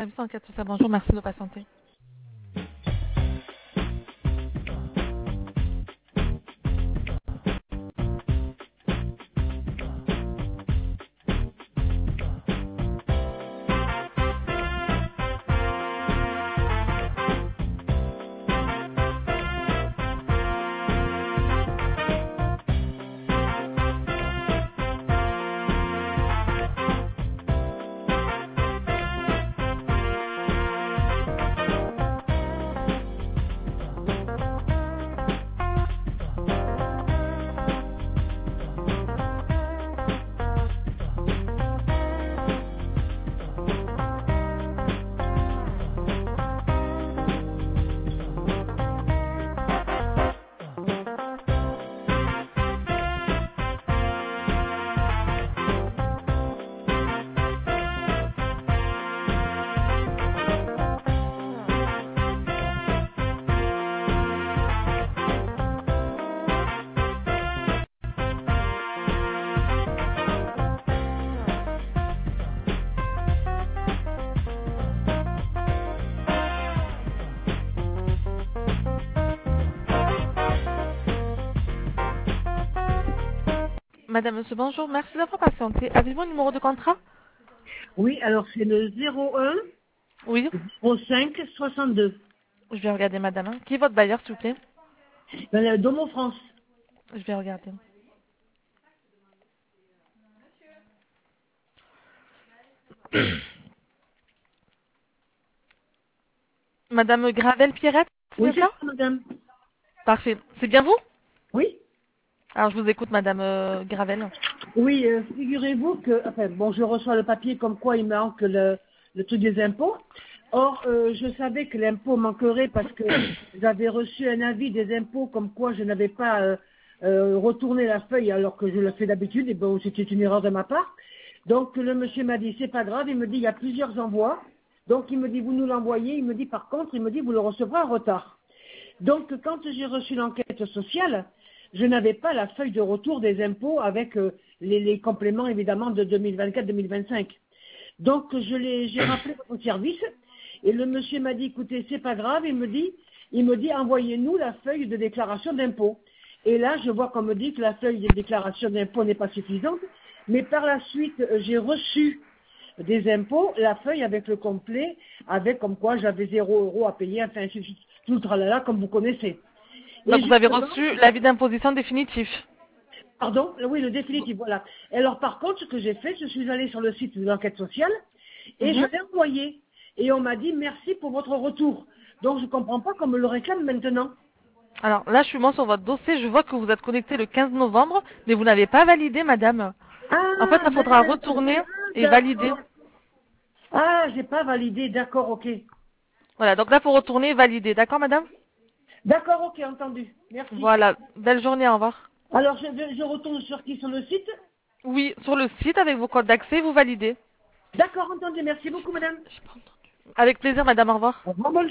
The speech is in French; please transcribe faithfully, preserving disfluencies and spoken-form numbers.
service enquête sociale. Bonjour, merci de patienter. Madame, monsieur, bonjour, merci d'avoir patienté. Avez-vous un numéro de contrat? Oui, alors c'est le zéro un Oui. zéro cinq soixante-deux. Je vais regarder, madame. hein. Qui est votre bailleur, s'il vous plaît? Ben, le Domo France. Je vais regarder. Madame Gravel-Pierrette, c'est Oui, bien c'est ça? ça, madame. Parfait. C'est bien vous? Oui. Alors, je vous écoute, madame euh, Gravel. Oui, euh, figurez-vous que, enfin, bon, je reçois le papier comme quoi il manque le, le truc des impôts. Or, euh, je savais que l'impôt manquerait parce que j'avais reçu un avis des impôts comme quoi je n'avais pas euh, euh, retourné la feuille alors que je le fais d'habitude. Et bon, c'était une erreur de ma part. Donc, le monsieur m'a dit, c'est pas grave. Il me dit, il y a plusieurs envois. Donc, il me dit, vous nous l'envoyez. Il me dit, par contre, il me dit, vous le recevrez en retard. Donc, quand j'ai reçu l'enquête sociale, je n'avais pas la feuille de retour des impôts avec euh, les, les compléments, évidemment, de deux mille vingt-quatre deux mille vingt-cinq. Donc, je l'ai, j'ai rappelé au service et le monsieur m'a dit, écoutez, c'est pas grave. Il me dit, il me dit, envoyez-nous la feuille de déclaration d'impôt. Et là, je vois qu'on me dit que la feuille de déclaration d'impôt n'est pas suffisante. Mais par la suite, euh, j'ai reçu des impôts, la feuille avec le complet, avec comme quoi j'avais zéro euro à payer, enfin, tout le tralala, comme vous connaissez. Et Donc, vous avez justement, reçu l'avis d'imposition définitif. pardon, oui, le définitif, voilà. Et alors, par contre, ce que j'ai fait, je suis allée sur le site de l'enquête sociale et je Mhm. l'ai envoyé. Et on m'a dit merci pour votre retour. Donc, je ne comprends pas qu'on me le réclame maintenant. Alors, là, je suis moi sur votre dossier. Je vois que vous êtes connecté le quinze novembre, mais vous n'avez pas validé, madame. En fait, Ah, il faudra ben, retourner ah, et valider. d'accord. Ah, j'ai pas validé, d'accord, ok. Voilà, donc là, il faut retourner et valider. D'accord, madame? D'accord, ok, entendu. Merci. Voilà. Belle journée, au revoir. Alors, je, je retourne sur qui? Sur le site? Oui, sur le site, avec vos codes d'accès, vous validez. D'accord, entendu. Merci beaucoup, madame. Avec plaisir, madame, au revoir. Au revoir, bonne